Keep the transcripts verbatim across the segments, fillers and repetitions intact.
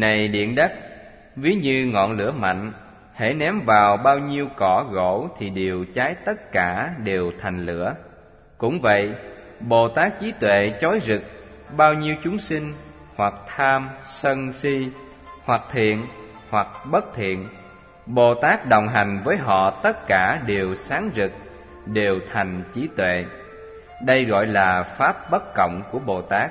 Này điện đất, ví như ngọn lửa mạnh, hễ ném vào bao nhiêu cỏ gỗ thì đều cháy tất cả, đều thành lửa. Cũng vậy, Bồ Tát trí tuệ chói rực bao nhiêu chúng sinh, hoặc tham, sân si, hoặc thiện, hoặc bất thiện. Bồ Tát đồng hành với họ, tất cả đều sáng rực, đều thành trí tuệ. Đây gọi là pháp bất cộng của Bồ Tát.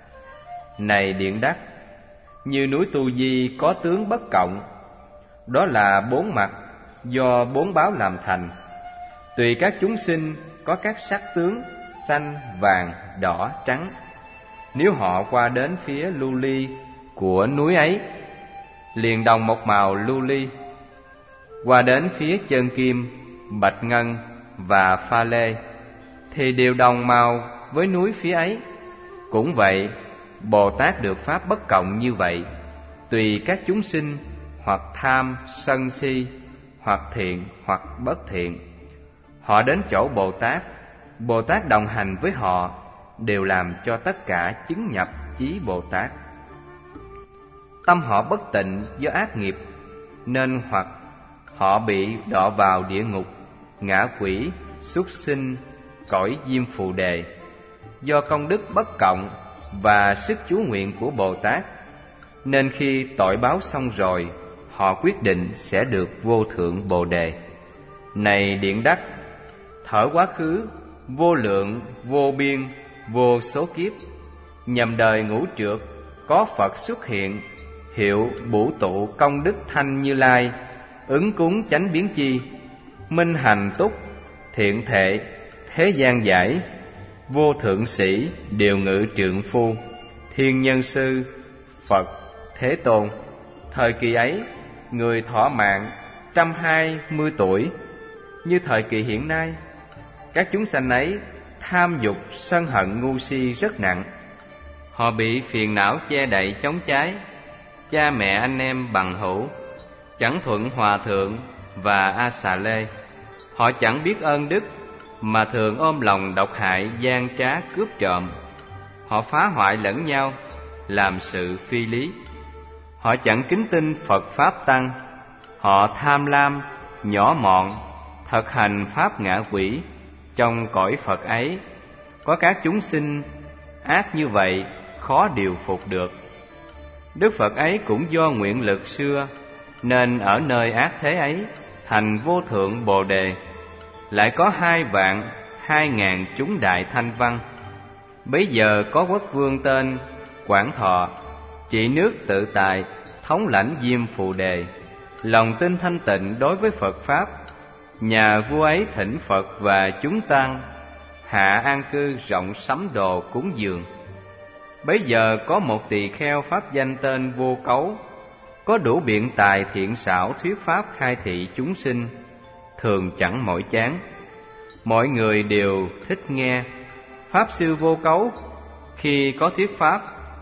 Này điện đất, như núi Tu Di có tướng bất cộng, đó là bốn mặt do bốn báo làm thành. Tùy các chúng sinh có các sắc tướng xanh, vàng, đỏ, trắng. Nếu họ qua đến phía lưu ly của núi ấy, liền đồng một màu lưu ly. Qua đến phía chân kim, bạch ngân và pha lê, thì đều đồng màu với núi phía ấy. Cũng vậy, Bồ Tát được pháp bất cộng như vậy. Tùy các chúng sinh hoặc tham, sân si, hoặc thiện, hoặc bất thiện, họ đến chỗ Bồ Tát, Bồ Tát đồng hành với họ, đều làm cho tất cả chứng nhập chí Bồ Tát. Tâm họ bất tịnh do ác nghiệp, nên hoặc họ bị đọa vào địa ngục, ngạ quỷ, súc sinh, cõi diêm phù đề. Do công đức bất cộng và sức chú nguyện của Bồ Tát, nên khi tội báo xong rồi, họ quyết định sẽ được vô thượng Bồ đề. Này điện đất, thở quá khứ, vô lượng, vô biên, vô số kiếp, nhầm đời ngũ trược, có Phật xuất hiện, hiệu bổ tụ công đức thanh Như Lai, ứng cúng chánh biến chi, minh hành túc, thiện thệ, thế gian giải, vô thượng sĩ, điều ngự trượng phu, thiên nhân sư, Phật, Thế Tôn. Thời kỳ ấy, người thọ mạng trăm hai mươi tuổi, như thời kỳ hiện nay. Các chúng sanh ấy tham dục, sân hận, ngu si rất nặng. Họ bị phiền não che đậy chống trái, cha mẹ anh em bằng hữu, chẳng thuận hòa thượng và A Xà Lê. Họ chẳng biết ơn đức, mà thường ôm lòng độc hại, gian trá, cướp trộm. Họ phá hoại lẫn nhau, làm sự phi lý. Họ chẳng kính tin Phật Pháp Tăng. Họ tham lam, nhỏ mọn, thực hành pháp ngạ quỷ. Trong cõi Phật ấy, có các chúng sinh ác như vậy, khó điều phục được. Đức Phật ấy cũng do nguyện lực xưa, nên ở nơi ác thế ấy, thành vô thượng Bồ đề. Lại có hai vạn, hai ngàn chúng đại thanh văn. Bấy giờ có quốc vương tên Quảng Thọ, trị nước tự tại, thống lãnh diêm phù đề, lòng tin thanh tịnh đối với Phật Pháp. Nhà vua ấy thỉnh Phật và chúng tăng, hạ an cư rộng sắm đồ cúng dường. Bấy giờ có một tỳ kheo pháp danh tên Vô Cấu, có đủ biện tài thiện xảo thuyết pháp khai thị chúng sinh, thường chẳng mỏi chán. Mọi người đều thích nghe. Pháp sư Vô Cấu khi có thuyết pháp,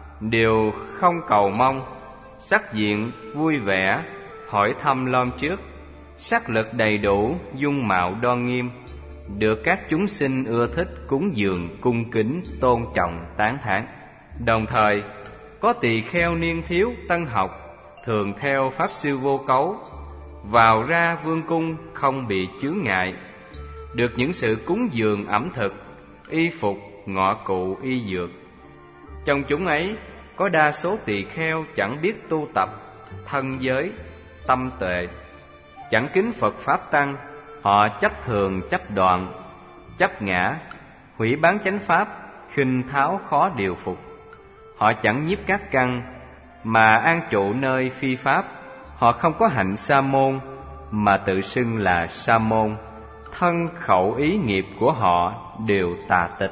đều không cầu mong, sắc diện vui vẻ, hỏi thăm lom trước, sắc lực đầy đủ, dung mạo đoan nghiêm, được các chúng sinh ưa thích cúng dường, cung kính, tôn trọng, tán thán. Đồng thời có tỳ kheo niên thiếu tân học, thường theo pháp sư Vô Cấu, vào ra vương cung không bị chướng ngại, được những sự cúng dường ẩm thực, y phục, ngọ cụ, y dược. Trong chúng ấy có đa số tỳ kheo chẳng biết tu tập, thân giới, tâm tuệ, chẳng kính Phật Pháp Tăng. Họ chấp thường, chấp đoạn, chấp ngã, hủy bán chánh pháp, khinh tháo khó điều phục. Họ chẳng nhiếp các căn, mà an trụ nơi phi pháp. Họ không có hạnh sa môn, mà tự xưng là sa môn. Thân khẩu ý nghiệp của họ đều tà tịch.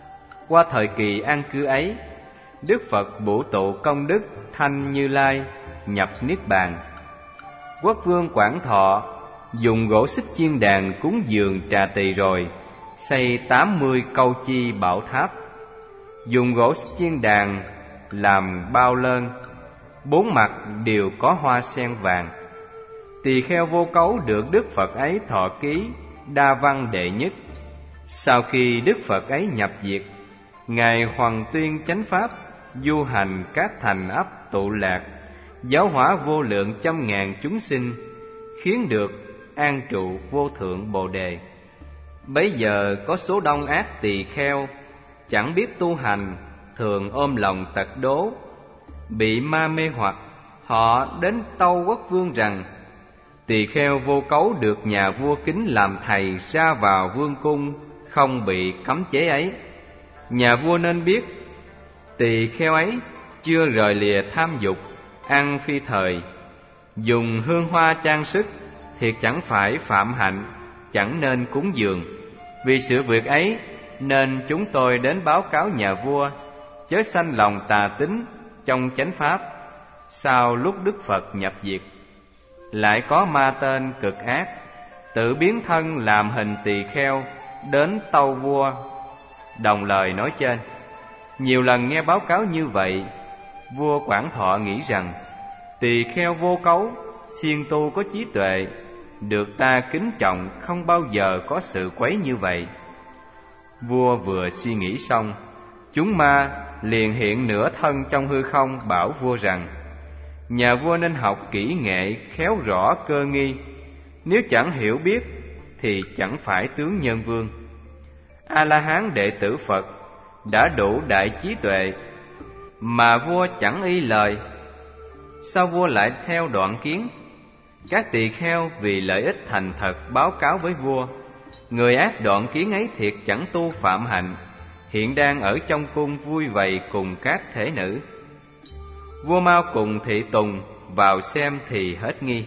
Qua thời kỳ an cư ấy, Đức Phật bổ tụ công đức thanh Như Lai, nhập niết bàn. Quốc vương Quảng Thọ dùng gỗ xích chiên đàn cúng dường trà tỳ rồi, xây tám mươi câu chi bảo tháp, dùng gỗ xích chiên đàn làm bao lơn, bốn mặt đều có hoa sen vàng. Tỳ kheo Vô Cấu được Đức Phật ấy thọ ký đa văn đệ nhất. Sau khi Đức Phật ấy nhập diệt, Ngài hoằng tuyên chánh pháp, du hành các thành ấp tụ lạc, giáo hóa vô lượng trăm ngàn chúng sinh, khiến được an trụ vô thượng Bồ đề. Bấy giờ có số đông ác tỳ kheo, chẳng biết tu hành, thường ôm lòng tật đố, bị ma mê hoặc. Họ đến tâu quốc vương rằng: tỳ kheo Vô Cấu được nhà vua kính làm thầy ra vào vương cung, không bị cấm chế ấy. Nhà vua nên biết, tỳ kheo ấy chưa rời lìa tham dục, ăn phi thời, dùng hương hoa trang sức, thiệt chẳng phải phạm hạnh, chẳng nên cúng dường. Vì sự việc ấy nên chúng tôi đến báo cáo nhà vua, chớ sanh lòng tà tín trong chánh pháp. Sau lúc Đức Phật nhập diệt, lại có ma tên cực ác, tự biến thân làm hình tỳ kheo, đến tâu vua đồng lời nói trên. Nhiều lần nghe báo cáo như vậy, vua Quảng Thọ nghĩ rằng tỳ kheo Vô Cấu siêng tu có trí tuệ, được ta kính trọng, không bao giờ có sự quấy như vậy. Vua vừa suy nghĩ xong, chúng ma liền hiện nửa thân trong hư không, bảo vua rằng: nhà vua nên học kỹ nghệ, khéo rõ cơ nghi, nếu chẳng hiểu biết thì chẳng phải tướng nhân vương. A La Hán đệ tử Phật đã đủ đại trí tuệ, mà vua chẳng y lời. Sao vua lại theo đoạn kiến? Các tỳ kheo vì lợi ích thành thật báo cáo với vua: người ác đoạn kiến ấy thiệt chẳng tu phạm hạnh, hiện đang ở trong cung vui vầy cùng các thể nữ. Vua mau cùng thị tùng vào xem thì hết nghi.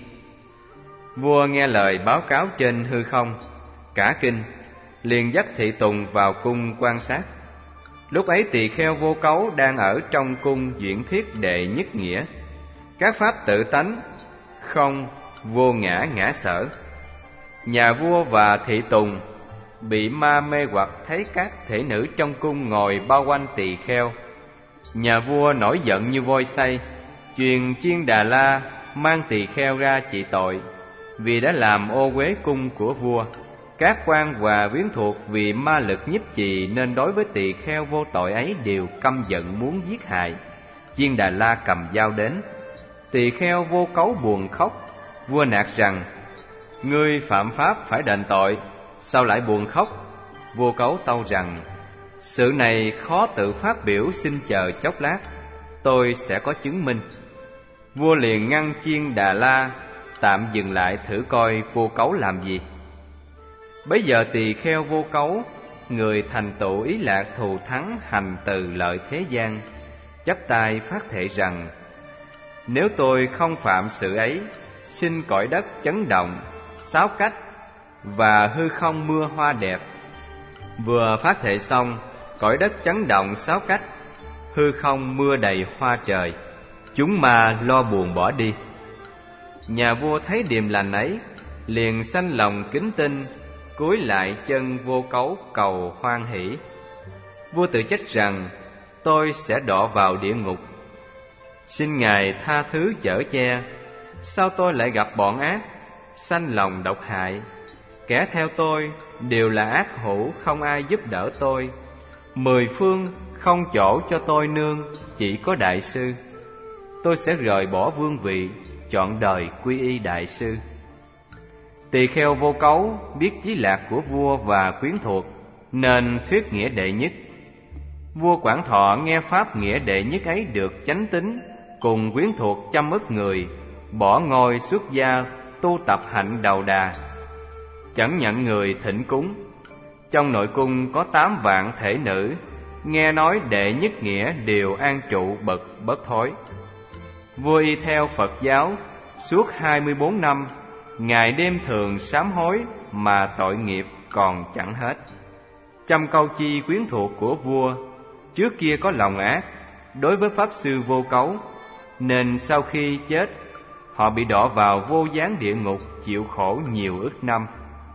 Vua nghe lời báo cáo trên hư không, cả kinh, liền dắt thị tùng vào cung quan sát. Lúc ấy tỳ kheo Vô Cấu đang ở trong cung diễn thuyết đệ nhất nghĩa, các pháp tự tánh, không, vô ngã ngã sở. Nhà vua và thị tùng bị ma mê hoặc, thấy các thể nữ trong cung ngồi bao quanh tỳ kheo. Nhà vua nổi giận như voi xay, truyền Chiên Đà La mang tỳ kheo ra trị tội, vì đã làm ô uế cung của vua. Các quan và quyến thuộc vì ma lực nhiếp trì nên đối với tỳ kheo vô tội ấy đều căm giận muốn giết hại. Chiên Đà La cầm dao đến, tỳ kheo Vô Cấu buồn khóc. Vua nạt rằng: ngươi phạm pháp phải đền tội, sao lại buồn khóc? Vô Cấu tâu rằng: sự này khó tự phát biểu, xin chờ chốc lát, tôi sẽ có chứng minh. Vua liền ngăn Chiên Đà La tạm dừng lại thử coi Vô Cấu làm gì. Bấy giờ tỳ kheo Vô Cấu, người thành tựu ý lạc thù thắng hành từ lợi thế gian, chắp tay phát thệ rằng: nếu tôi không phạm sự ấy, xin cõi đất chấn động, sáu cách và hư không mưa hoa đẹp. Vừa phát thệ xong, cõi đất chấn động sáu cách, hư không mưa đầy hoa trời, chúng ma lo buồn bỏ đi. Nhà vua thấy điềm lành ấy, liền sanh lòng kính tin, cúi lại chân Vô Cấu cầu hoan hỷ. Vua tự trách rằng: tôi sẽ đọa vào địa ngục, xin ngài tha thứ chở che. Sao tôi lại gặp bọn ác, sanh lòng độc hại? Kẻ theo tôi đều là ác hữu, không ai giúp đỡ tôi. Mười phương không chỗ cho tôi nương, chỉ có đại sư. Tôi sẽ rời bỏ vương vị, chọn đời quy y đại sư. Tỳ kheo Vô Cấu biết chí lạc của vua và quyến thuộc, nên thuyết nghĩa đệ nhất. Vua Quảng Thọ nghe pháp nghĩa đệ nhất ấy được chánh tín, cùng quyến thuộc trăm ức người, bỏ ngôi xuất gia, tu tập hạnh đầu đà, chẳng nhận người thỉnh cúng. Trong nội cung có tám vạn thể nữ, nghe nói đệ nhất nghĩa đều an trụ bậc bất thối. Vua y theo Phật giáo suốt hai mươi bốn năm, ngày đêm thường sám hối mà tội nghiệp còn chẳng hết. Trăm câu chi quyến thuộc của vua trước kia có lòng ác đối với pháp sư Vô Cấu, nên sau khi chết họ bị đọa vào vô gián địa ngục, chịu khổ nhiều ức năm.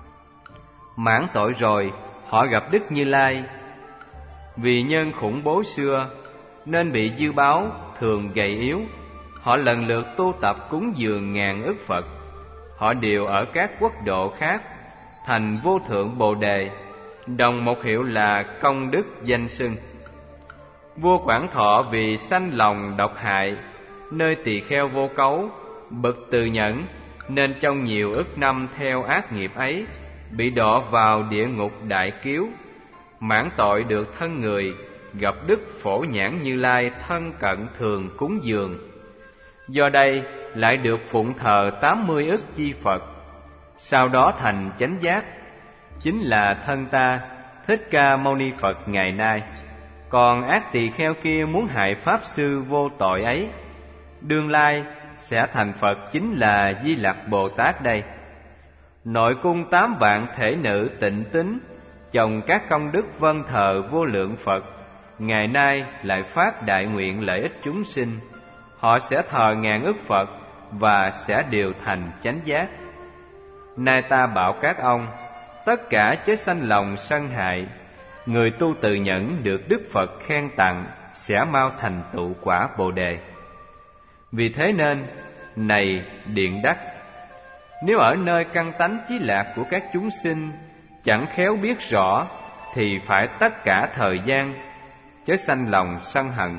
Mãn tội rồi, họ gặp Đức Như Lai. Vì nhân khủng bố xưa nên bị dư báo, thường gầy yếu. Họ lần lượt tu tập cúng dường ngàn ức Phật. Họ đều ở các quốc độ khác, thành vô thượng Bồ đề, đồng một hiệu là công đức danh xưng. Vua Quảng Thọ vì sanh lòng độc hại, nơi tỳ kheo vô cấu, bậc từ nhẫn, nên trong nhiều ức năm theo ác nghiệp ấy, bị đọa vào địa ngục đại kiếu, mãn tội được thân người, gặp Đức Phổ Nhãn Như Lai thân cận thường cúng dường. Do đây lại được phụng thờ tám mươi ức chi Phật, sau đó thành chánh giác, chính là thân ta Thích Ca Mâu Ni Phật ngày nay. Còn ác tỳ kheo kia muốn hại pháp sư vô tội ấy, đương lai sẽ thành Phật, chính là Di Lặc Bồ Tát đây. Nội cung tám vạn thể nữ tịnh tín, chồng các công đức vân thờ vô lượng Phật, ngày nay lại phát đại nguyện lợi ích chúng sinh. Họ sẽ thờ ngàn ức Phật và sẽ đều thành chánh giác. Nay ta bảo các ông, tất cả chớ sanh lòng sân hại. Người tu từ nhẫn được Đức Phật khen tặng, sẽ mau thành tựu quả Bồ Đề. Vì thế nên, này Điện Đắc, nếu ở nơi căn tánh chí lạc của các chúng sinh chẳng khéo biết rõ, thì phải tất cả thời gian chớ sanh lòng sân hận.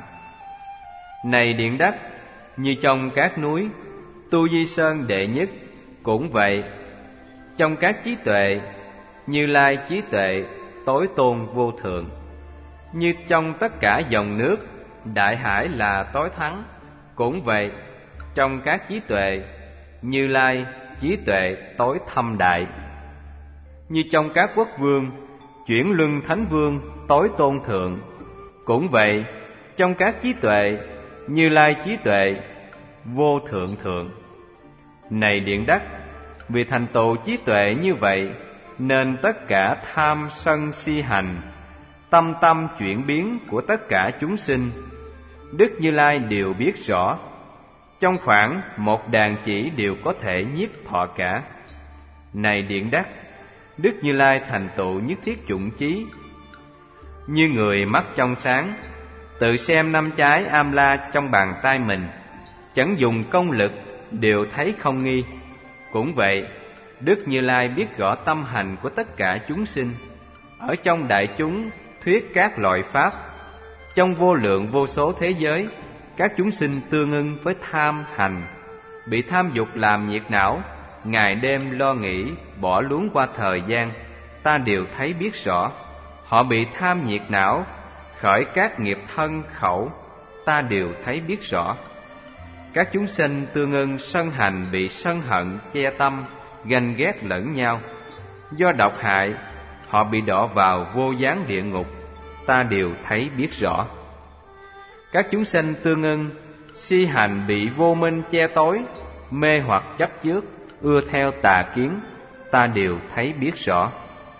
Này Điện Đắc, như trong các núi Tu Di Sơn đệ nhất cũng vậy, trong các trí tuệ Như Lai trí tuệ tối tôn vô thượng. Như trong tất cả dòng nước Đại hải là tối thắng, cũng vậy, trong các trí tuệ Như Lai trí tuệ tối thâm đại. Như trong các quốc vương Chuyển luân thánh vương tối tôn thượng, cũng vậy, trong các trí tuệ Như Lai trí tuệ vô thượng thượng. Này Điện Đắc, vì thành tựu trí tuệ như vậy, nên tất cả tham sân si hành, tâm tâm chuyển biến của tất cả chúng sinh, Đức Như Lai đều biết rõ. Trong khoảng một đàn chỉ đều có thể nhiếp thọ cả. Này Điện Đắc, Đức Như Lai thành tựu nhất thiết chủng chí. Như người mắt trong sáng, tự xem năm trái am la trong bàn tay mình, chẳng dùng công lực đều thấy không nghi. Cũng vậy, Đức Như Lai biết rõ tâm hành của tất cả chúng sinh. Ở trong đại chúng thuyết các loại pháp, trong vô lượng vô số thế giới, các chúng sinh tương ưng với tham hành, bị tham dục làm nhiệt não, ngày đêm lo nghĩ, bỏ luống qua thời gian, ta đều thấy biết rõ. Họ bị tham nhiệt não, khởi các nghiệp thân khẩu, ta đều thấy biết rõ. Các chúng sinh tương ưng sân hành, bị sân hận che tâm, ganh ghét lẫn nhau. Do độc hại, họ bị đọa vào vô gián địa ngục, ta đều thấy biết rõ. Các chúng sinh tương ưng si hành, bị vô minh che tối, mê hoặc chấp trước, ưa theo tà kiến, ta đều thấy biết rõ.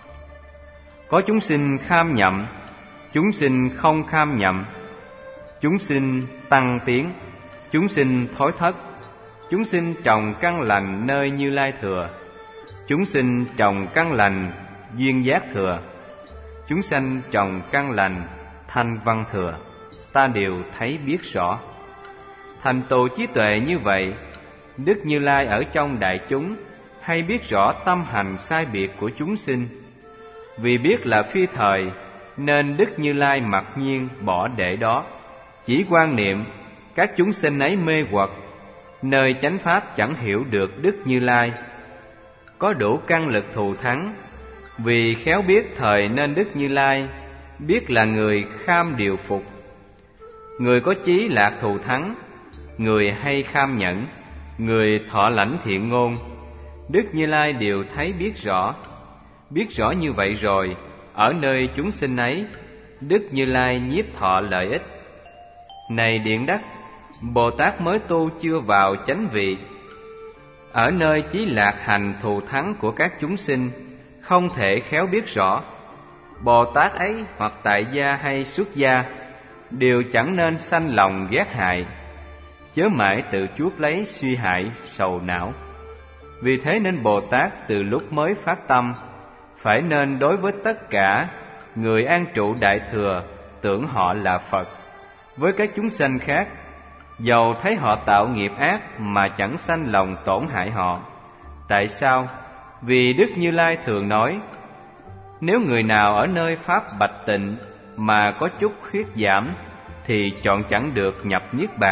Có chúng sinh kham nhậm, chúng sinh không kham nhậm, chúng sinh tăng tiến, chúng sinh thối thất, chúng sinh trồng căn lành nơi Như Lai thừa, chúng sinh trồng căn lành duyên giác thừa, chúng sanh trồng căn lành thanh văn thừa, ta đều thấy biết rõ. Thành tựu trí tuệ như vậy, Đức Như Lai ở trong đại chúng hay biết rõ tâm hành sai biệt của chúng sinh. Vì biết là phi thời, nên Đức Như Lai mặc nhiên bỏ để đó, chỉ quan niệm các chúng sinh ấy mê hoặc, nơi chánh pháp chẳng hiểu được Đức Như Lai. Có đủ căn lực thù thắng, vì khéo biết thời nên Đức Như Lai biết là người kham điều phục. Người có chí lạc thù thắng, người hay kham nhẫn, người thọ lãnh thiện ngôn, Đức Như Lai đều thấy biết rõ. Biết rõ như vậy rồi, ở nơi chúng sinh ấy, Đức Như Lai nhiếp thọ lợi ích. Này Điện Đắc, Bồ Tát mới tu chưa vào chánh vị, ở nơi chí lạc hành thù thắng của các chúng sinh, không thể khéo biết rõ. Bồ Tát ấy hoặc tại gia hay xuất gia, đều chẳng nên sanh lòng ghét hại, chớ mãi tự chuốc lấy suy hại sầu não. Vì thế nên Bồ Tát từ lúc mới phát tâm, phải nên đối với tất cả người an trụ đại thừa tưởng họ là Phật. Với các chúng sanh khác, dầu thấy họ tạo nghiệp ác mà chẳng sanh lòng tổn hại họ. Tại sao? Vì Đức Như Lai thường nói, nếu người nào ở nơi pháp bạch tịnh mà có chút khuyết giảm, thì chọn chẳng được nhập niết bàn.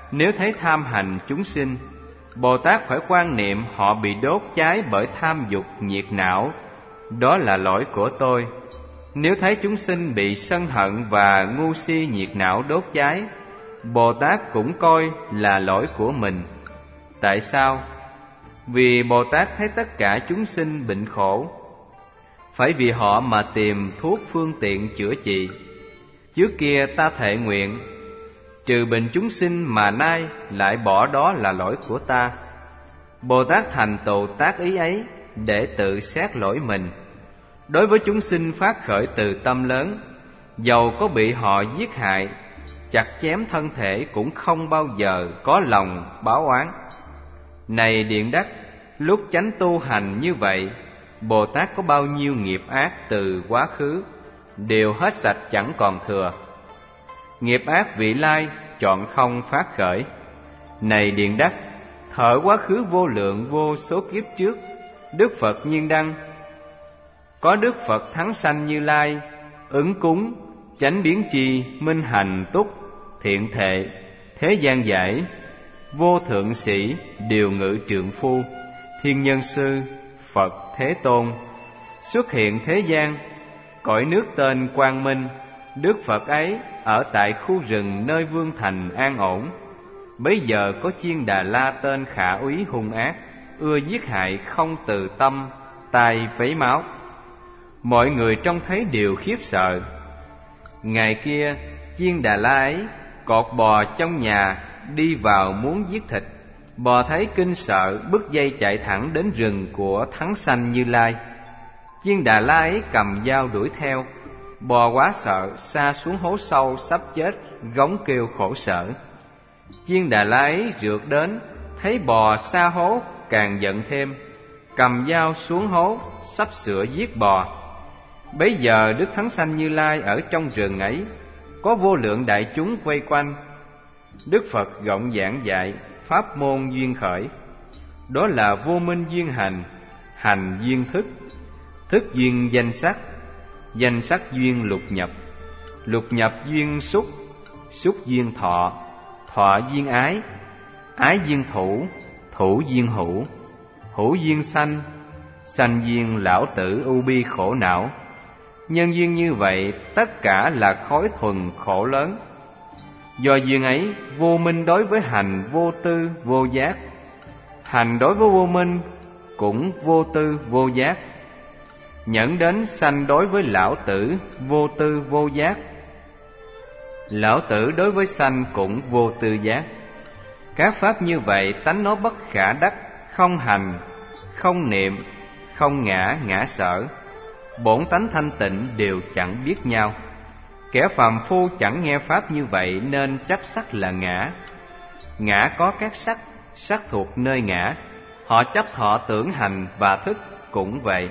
nếu thấy tham hành chúng sinh, Bồ Tát phải quan niệm họ bị đốt cháy bởi tham dục nhiệt não, đó là lỗi của tôi. Nếu thấy chúng sinh bị sân hận và ngu si nhiệt não đốt cháy, Bồ Tát cũng coi là lỗi của mình. Tại sao? Vì Bồ Tát thấy tất cả chúng sinh bệnh khổ, phải vì họ mà tìm thuốc phương tiện chữa trị. Trước kia ta thệ nguyện trừ bệnh chúng sinh, mà nay lại bỏ đó là lỗi của ta. Bồ Tát thành tựu tác ý ấy để tự xét lỗi mình. Đối với chúng sinh phát khởi từ tâm lớn, dầu có bị họ giết hại, chặt chém thân thể, cũng không bao giờ có lòng báo oán. Này Điện Đắc, lúc chánh tu hành như vậy, Bồ Tát có bao nhiêu nghiệp ác từ quá khứ đều hết sạch chẳng còn thừa. Nghiệp ác vị lai chọn không phát khởi. Này Điện Đắc, thở quá khứ vô lượng vô số kiếp trước, Đức Phật Nhiên Đăng có Đức Phật Thắng Sanh Như Lai ứng cúng, chánh biến tri, minh hành túc, thiện thệ, thế gian giải, vô thượng sĩ, điều ngự trượng phu, thiên nhân sư, Phật Thế Tôn xuất hiện thế gian. Cõi nước tên Quang Minh, Đức Phật ấy ở tại khu rừng nơi vương thành an ổn. Bấy giờ có Chiên Đà La tên khả úy hung ác, ưa giết hại không từ tâm, tai vấy máu. Mọi người trông thấy đều khiếp sợ. Ngày kia Chiên Đà La ấy cột bò trong nhà đi vào muốn giết thịt. Bò thấy kinh sợ, bứt dây chạy thẳng đến rừng của Thắng Sanh Như Lai. Chiên Đà La ấy cầm dao đuổi theo. Bò quá sợ, sa xuống hố sâu sắp chết, gống kêu khổ sở. Chiên Đà La ấy rượt đến, thấy bò sa hố càng giận thêm, cầm dao xuống hố sắp sửa giết bò. Bấy giờ Đức Thắng Sanh Như Lai ở trong rừng ấy, có vô lượng đại chúng vây quanh. Đức Phật rộng giảng dạy pháp môn duyên khởi, đó là vô minh duyên hành, hành duyên thức, thức duyên danh sắc, danh sắc duyên lục nhập, lục nhập duyên xúc, xúc duyên thọ, thọ duyên ái, ái duyên thủ, thủ duyên hữu, hữu duyên sanh, sanh duyên lão tử ưu bi khổ não. Nhân duyên như vậy, tất cả là khối thuần khổ lớn. Do duyên ấy, vô minh đối với hành vô tư vô giác, hành đối với vô minh cũng vô tư vô giác. Nhẫn đến sanh đối với lão tử vô tư vô giác, lão tử đối với sanh cũng vô tư giác. Các pháp như vậy tánh nó bất khả đắc, không hành, không niệm, không ngã ngã sở. Bổn tánh thanh tịnh đều chẳng biết nhau. Kẻ phàm phu chẳng nghe pháp như vậy nên chấp sắc là ngã. Ngã có các sắc, sắc thuộc nơi ngã. Họ chấp thọ tưởng hành và thức cũng vậy.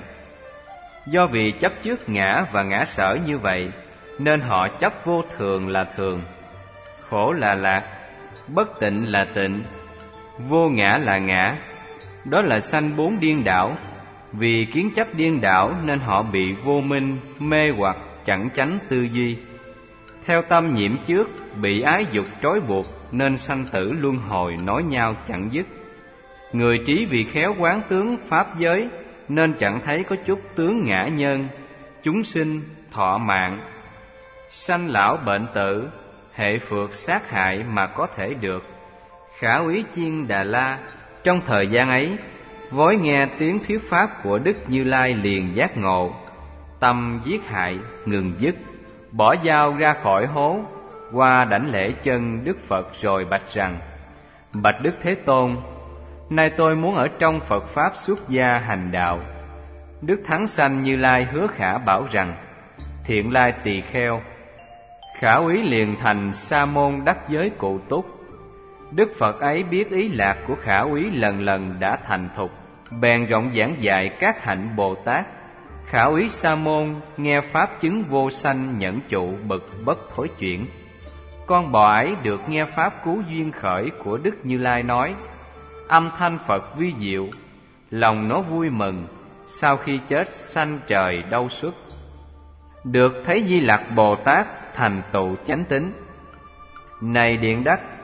Do vì chấp trước ngã và ngã sở như vậy, nên họ chấp vô thường là thường, khổ là lạc, bất tịnh là tịnh, vô ngã là ngã. Đó là sanh bốn điên đảo. Vì kiến chấp điên đảo nên họ bị vô minh, mê hoặc, chẳng chánh tư duy. Theo tâm nhiễm trước, bị ái dục trói buộc nên sanh tử luân hồi nói nhau chẳng dứt. Người trí vì khéo quán tướng pháp giới nên chẳng thấy có chút tướng ngã nhân, chúng sinh, thọ mạng, sanh lão bệnh tử, hệ phược sát hại mà có thể được. Khả úy Chiên Đà La trong thời gian ấy vói nghe tiếng thuyết pháp của Đức Như Lai liền giác ngộ, tâm giết hại ngừng dứt, bỏ dao ra khỏi hố, qua đảnh lễ chân Đức Phật rồi bạch rằng: Bạch Đức Thế Tôn, nay tôi muốn ở trong Phật pháp xuất gia hành đạo. Đức Thắng Sanh Như Lai hứa khả bảo rằng: Thiện lai tỳ kheo. Khả úy liền thành sa môn đắc giới cụ túc. Đức Phật ấy biết ý lạc của khả úy lần lần đã thành thục, bèn rộng giảng dạy các hạnh Bồ Tát. Khả úy sa môn nghe pháp chứng vô sanh nhẫn trụ bực bất thối chuyển. Con bò ấy được nghe pháp cứu duyên khởi của Đức Như Lai nói, âm thanh Phật vi diệu, lòng nó vui mừng, sau khi chết sanh trời đâu xuất. Được thấy Di Lặc Bồ Tát thành tựu chánh tín. Này Điện Đắc,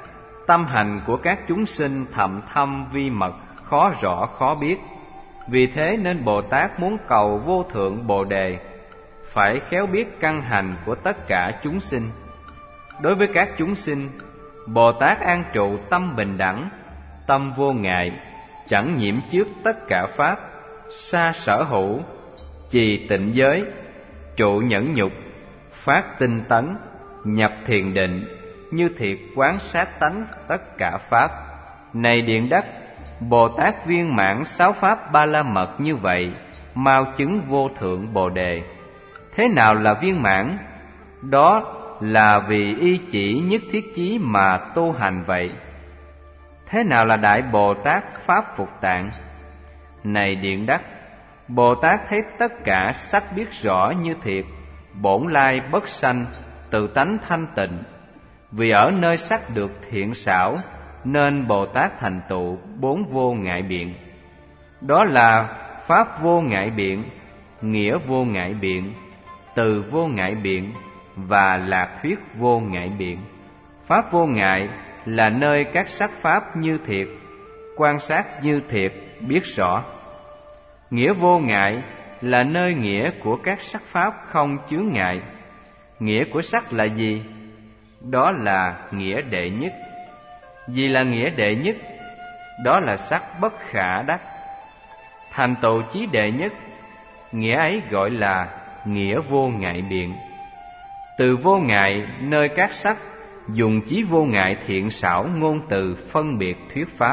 tâm hành của các chúng sinh thậm thâm vi mật, khó rõ khó biết. Vì thế nên Bồ Tát muốn cầu vô thượng Bồ Đề, phải khéo biết căn hành của tất cả chúng sinh. Đối với các chúng sinh, Bồ Tát an trụ tâm bình đẳng, tâm vô ngại, chẳng nhiễm trước tất cả pháp, xa sở hữu, trì tịnh giới, trụ nhẫn nhục, phát tinh tấn, nhập thiền định, như thiệt quán sát tánh tất cả pháp. Này Điện Đắc, Bồ Tát viên mãn sáu pháp ba la mật như vậy, mau chứng vô thượng Bồ Đề. Thế nào là viên mãn? Đó là vì y chỉ nhất thiết chí mà tu hành vậy. Thế nào là Đại Bồ Tát Pháp Phục Tạng? Này Điện Đắc, Bồ Tát thấy tất cả sắc biết rõ như thiệt, bổn lai bất sanh, tự tánh thanh tịnh. Vì ở nơi sắc được thiện xảo, nên Bồ Tát thành tựu bốn vô ngại biện. Đó là pháp vô ngại biện, nghĩa vô ngại biện, từ vô ngại biện và lạc thuyết vô ngại biện. Pháp vô ngại là nơi các sắc pháp như thiệt, quan sát như thiệt, biết rõ. Nghĩa vô ngại là nơi nghĩa của các sắc pháp không chướng ngại. Nghĩa của sắc là gì? Đó là nghĩa đệ nhất. Gì là nghĩa đệ nhất? Đó là sắc bất khả đắc. Thành tựu chí đệ nhất, nghĩa ấy gọi là nghĩa vô ngại biện. Từ vô ngại nơi các sắc, dùng chí vô ngại thiện xảo ngôn từ phân biệt thuyết pháp.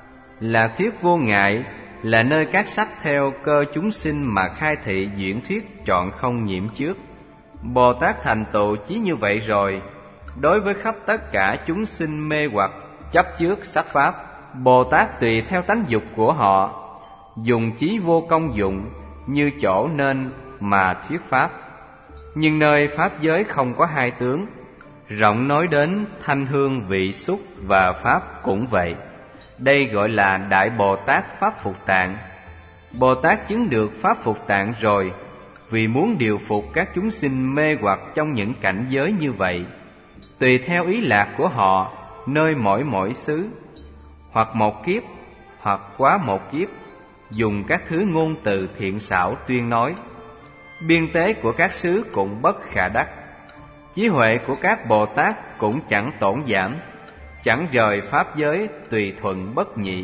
Là thuyết vô ngại là nơi các sắc theo cơ chúng sinh mà khai thị diễn thuyết chọn không nhiễm trước. Bồ Tát thành tựu chí như vậy rồi, đối với khắp tất cả chúng sinh mê hoặc chấp trước sắc pháp, Bồ Tát tùy theo tánh dục của họ, dùng chí vô công dụng như chỗ nên mà thuyết pháp. Nhưng nơi pháp giới không có hai tướng, rộng nói đến thanh hương vị xúc và pháp cũng vậy. Đây gọi là Đại Bồ Tát Pháp Phục Tạng. Bồ Tát chứng được Pháp Phục Tạng rồi, vì muốn điều phục các chúng sinh mê hoặc trong những cảnh giới như vậy, tùy theo ý lạc của họ, nơi mỗi mỗi xứ, hoặc một kiếp, hoặc quá một kiếp, dùng các thứ ngôn từ thiện xảo tuyên nói. Biên tế của các xứ cũng bất khả đắc. Trí huệ của các Bồ Tát cũng chẳng tổn giảm, chẳng rời pháp giới tùy thuận bất nhị.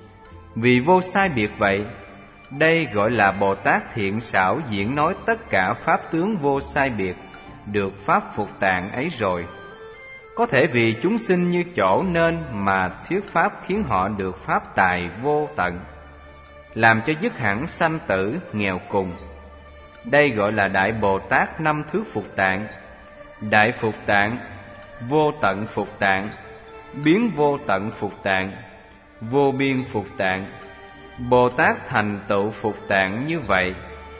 Vì vô sai biệt vậy, đây gọi là Bồ Tát thiện xảo diễn nói tất cả pháp tướng vô sai biệt, được Pháp Phục Tạng ấy rồi. Có thể vì chúng sinh như chỗ nên mà thuyết pháp khiến họ được pháp tài vô tận, làm cho dứt hẳn sanh tử nghèo cùng. Đây gọi là Đại Bồ Tát năm thứ Phục Tạng: Đại Phục Tạng, Vô Tận Phục Tạng, Biến Vô Tận Phục Tạng, Vô Biên Phục Tạng. Bồ Tát thành tựu Phục Tạng như vậy,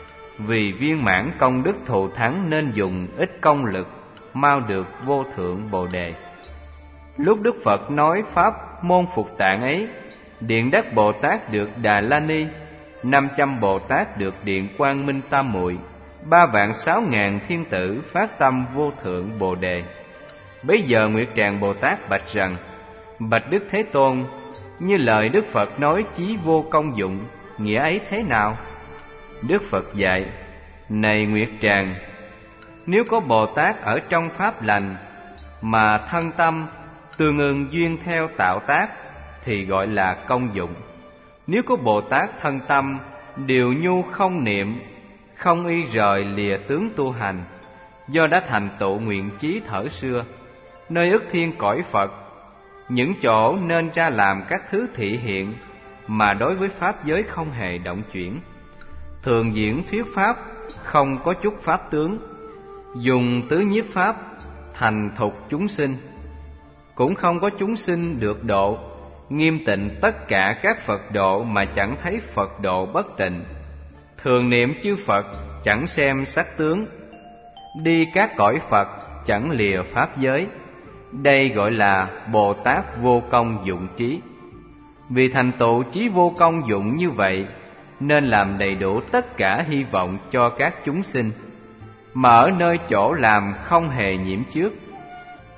vì viên mãn công đức thù thắng nên dùng ít công lực, mau được vô thượng Bồ Đề. Lúc Đức Phật nói pháp môn Phục Tạng ấy, Điện Đắc Bồ Tát được Đà La Ni, năm trăm Bồ Tát được Điện Quang Minh Tam Muội, ba vạn sáu ngàn thiên tử phát tâm vô thượng Bồ Đề. Bấy giờ Nguyệt Tràng Bồ Tát bạch rằng: Bạch Đức Thế Tôn, như lời Đức Phật nói chí vô công dụng, nghĩa ấy thế nào? Đức Phật dạy: Này Nguyệt Tràng, nếu có Bồ Tát ở trong pháp lành mà thân tâm tương ưng duyên theo tạo tác thì gọi là công dụng. Nếu có Bồ Tát thân tâm điều nhu không niệm, không y rời lìa tướng tu hành, do đã thành tựu nguyện chí thở xưa, nơi ức thiên cõi Phật, những chỗ nên ra làm các thứ thị hiện mà đối với pháp giới không hề động chuyển, thường diễn thuyết pháp không có chút pháp tướng, dùng tứ nhiếp pháp thành thục chúng sinh, cũng không có chúng sinh được độ, nghiêm tịnh tất cả các Phật độ mà chẳng thấy Phật độ bất tịnh, thường niệm chư Phật chẳng xem sắc tướng, đi các cõi Phật chẳng lìa pháp giới. Đây gọi là Bồ Tát vô công dụng trí. Vì thành tựu trí vô công dụng như vậy, nên làm đầy đủ tất cả hy vọng cho các chúng sinh, mà ở nơi chỗ làm không hề nhiễm trước.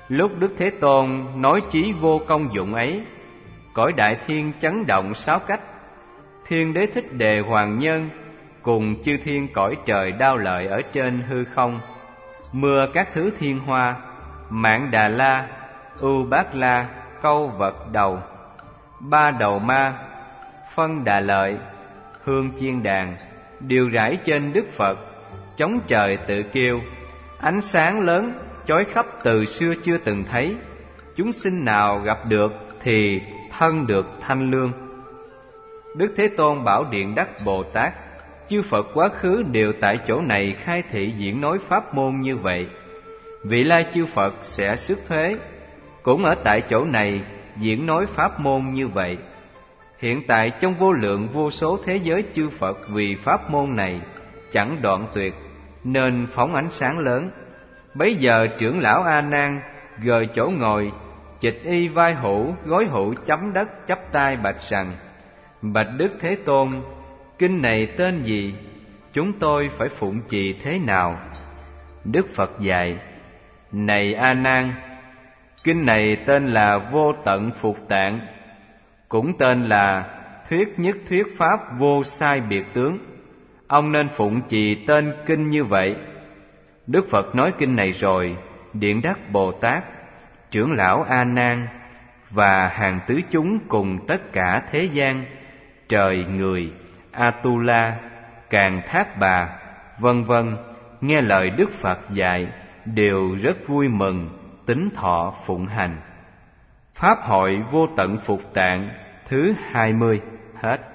Lúc Đức Thế Tôn nói chí vô công dụng ấy, cõi đại thiên chấn động sáu cách. Thiên Đế Thích Đề Hoàng Nhân cùng chư thiên cõi trời đao lợi ở trên hư không, mưa các thứ thiên hoa, Mạn Đà La, Ưu Bát La, câu vật đầu, ba đầu ma, phân đà lợi, hương chiên đàn, đều rải trên Đức Phật, chống trời tự kêu, ánh sáng lớn chói khắp từ xưa chưa từng thấy. Chúng sinh nào gặp được thì thân được thanh lương. Đức Thế Tôn bảo Điện Đắc Bồ Tát, chư Phật quá khứ đều tại chỗ này khai thị diễn nói pháp môn như vậy. Vị lai chư Phật sẽ xuất thế, cũng ở tại chỗ này diễn nói pháp môn như vậy. Hiện tại trong vô lượng vô số thế giới chư Phật vì pháp môn này chẳng đoạn tuyệt, nên phóng ánh sáng lớn. Bấy giờ trưởng lão A Nan gời chỗ ngồi, chịch y vai hữu, gối hữu chấm đất chắp tay bạch rằng: Bạch Đức Thế Tôn, kinh này tên gì? Chúng tôi phải phụng trì thế nào? Đức Phật dạy: Này A Nan, kinh này tên là Vô Tận Phục Tạng, cũng tên là Thuyết Nhất Thuyết Pháp Vô Sai Biệt Tướng. Ông nên phụng trì tên kinh như vậy. Đức Phật nói kinh này rồi, Điện Đắc Bồ Tát, trưởng lão A Nan và hàng tứ chúng cùng tất cả thế gian, trời người, Atula, Càn Thác Bà, vân vân, nghe lời Đức Phật dạy đều rất vui mừng, tín thọ phụng hành. Pháp hội Vô Tận Phục Tạng thứ hai mươi hết.